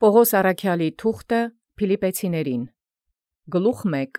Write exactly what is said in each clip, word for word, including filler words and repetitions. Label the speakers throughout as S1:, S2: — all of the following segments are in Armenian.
S1: Պողոս առաքյալի թուղթը Փիլիպպեցիներին գլուխ մեկ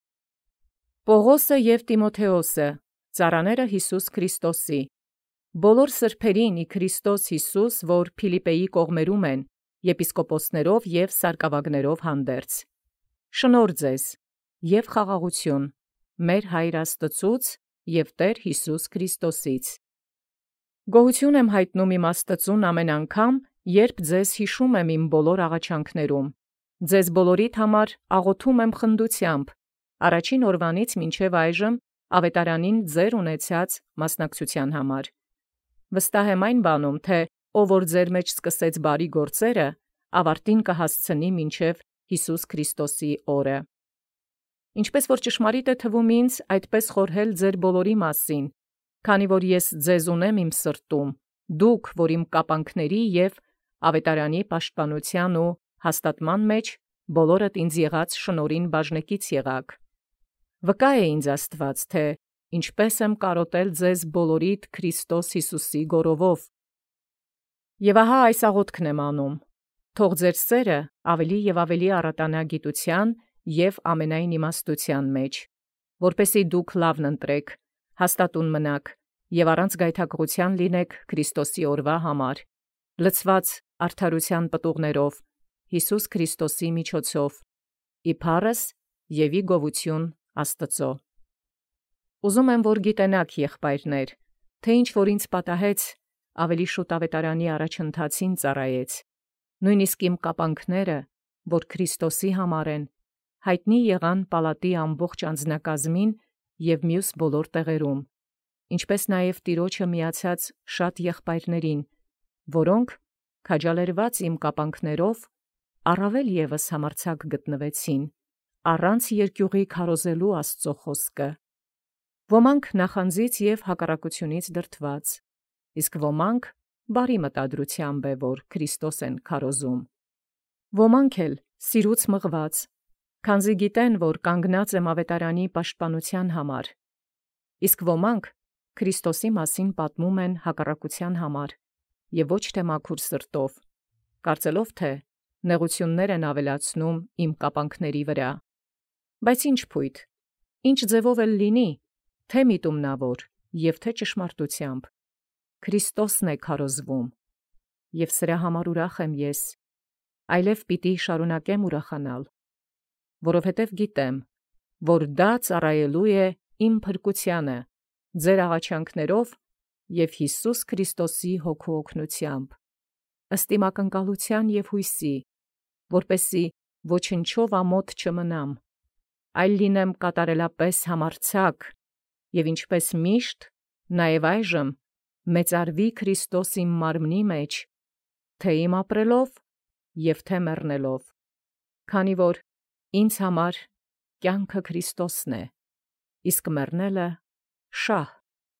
S1: Պողոսը և Տիմոթեոսը ծառաները Յիսուս Քրիստոսի բոլոր սրբերին ի Քրիստոս Յիսուս, որ Փիլիպպեի կողմերում են, եպիսկոպոսներով և սարկավագներով հանդերձ. Շնորհ ձեզ և խաղաղություն մեր Հայր Աստծուց և Տեր Յիսուս Քրիստոսից. Գոհություն եմ հայտնում իմ Աստծուն ամեն անգամ, երբ ձեզ հիշում եմ իմ բոլոր աղաչանքներում, ձեզ բոլորիդ համար աղոթում եմ խնդությամբ, առաջին օրվանից մինչև այժմ ավետարանին ձեր ունեցած մասնակցության համար. Վստահ եմ այն բանում, թե ով որ ձեր մեջ սկսեց բարի գործերը, ավարտին կհասցնի մինչև Յիսուս Քրիստոսի օրը. Ինչպես որ ճշմարիտ է թվում ինձ այդպես խորհել ձեր բոլորի մասին, քանի որ ես ձեզ ունեմ իմ սրտում, դուք, որ իմ կապանքների և ավետարանի պաշտպանության ու հաստատման մեջ բոլորդ ինձ եղած շնորհին բաժնեկից եղաք. Վկա է ինձ Աստված, թե ինչպես եմ կարոտել ձեզ բոլորիդ Քրիստոս Յիսուսի գորովով. Եվ ահա այս աղոթքն եմ անում. թող ձեր սերը ավելի և ավելի առատանա գիտության և ամենայն իմաստության մեջ, որպեսզի դուք լավն ընտրեք, հաստատուն մնաք և առանց գայթակղության լինեք Քրիստոսի օրվա համար, լցված արդարության պտուղներով, Յիսուս Քրիստոսի միջոցով, ի փառս և ի գովություն Աստծո. Ուզում եմ, որ գիտենաք, եղբայրներ, թե ինչ որ ինձ պատահեց, ավելի շուտ ավետարանի առաջընթացին ծառայեց, նույնիսկ իմ կապանքները, որ Քրիստոսի համար են, հայտնի եղան պալատի ամբողջ անձնակազմին և մյուս բոլոր տեղերում, ինչպես նաև Տիրոջը միացած շատ եղբայրներին, որոնք, քաջալերված իմ կապանքներով, առավել ևս համարձակ գտնվեցին, առանց երկյուղի քարոզելու Աստծո խոսքը. ոմանք նախանձից և հակառակությունից դրդված, իսկ ոմանք բարի մտադրությամբ է, որ Քրիստոս են քարոզում, ոմանք էլ սիրուց մղված, քանզի գիտեն, որ կանգնած եմ ավետարանի պաշտպանության համար, իսկ ոմանք Քրիստոսի մասին պատմում են հակառակության համար և ոչ թե մաքուր սրտով, կարծելով, թե նեղություններ են ավելացնում իմ կապանքների վրա, բայց ինչ փույթ, ինչ ձևով էլ լինի, թե միտումնավոր և թե ճշմարտությամբ, Քրիստոսն է քարոզվում, և սրա համար ուրախ եմ ես, այլև պիտի շարունակեմ ուրախանալ, որովհետև գիտեմ, որ դա ծառայելու է իմ փրկությանը, ձեր աղաչանքներով և Յիսուս Քրիստոսի հոգու օգնությամբ, ըստ իմ ակնկալության և հույսի, որպեսզի ոչնչով ամոթ չմնամ, այլ լինեմ կատարելապես համարձակ և ինչպես միշտ, նաև այժմ մեծարվի Քրիստոս իմ մարմնի մեջ, թե իմ ապրելով և թե մեռնելով, քանի որ ինձ համար կյանքը Քրիստոսն է, իսկ մեռնելը շահ.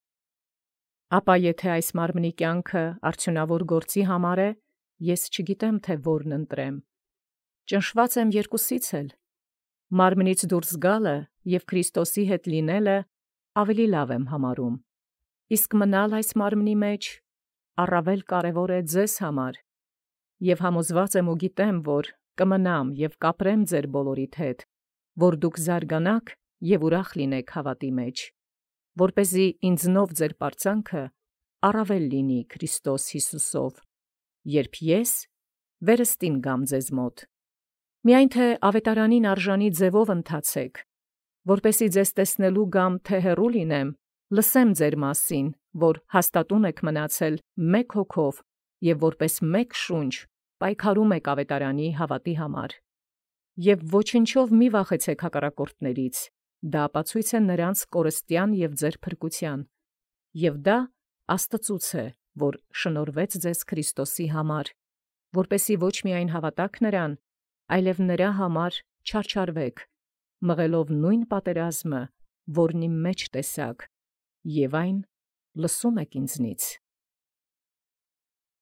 S1: ապա եթե այս մարմնի կյանքը արդյունավոր գործի համար է, ես չգիտեմ, թե որն ընտրեմ. ճնշված եմ երկուսից էլ, մարմնից դուրս գալը և Քրիստոսի հետ լինելը ավելի լավ եմ համարում, իսկ մնալ այս մարմնի մեջ առավել կարևոր է ձեզ համար, և համոզված եմ ու գիտեմ, որ կմնամ և կապրեմ ձեր բոլորիդ հետ, որ դուք զարգանաք և ուրախ լինեք հավատի մեջ, որպեսզի ինձնով ձեր պարծանքը առավել լինի Քրիստոս Յիսուսով, երբ ես վերստին գամ ձեզ մոտ. միայն թե ավետարանին արժանի ձևով ընթացեք, որպեսզի ձեզ տեսնելու գամ, թե հեռու լինեմ, լսեմ ձեր մասին, որ հաստատուն եք մնացել մեկ հոգով և որպես մեկ շունչ պայքարում եք ավետարանի հավատի համար, և ոչնչով մի վախեցեք հակառակորդներից, դա ապացույց է նրանց կորստյան և ձեր փրկության, և դա Աստծուց է, որ շնորհվեց ձեզ Քրիստոսի համար, որպեսզի ոչ միայն հավատաք նրան, այլև նրա համար չարչարվեք, մղելով նույն պատերազմը, որն իմ մեջ տեսաք, և այն լսում եք ինձնից։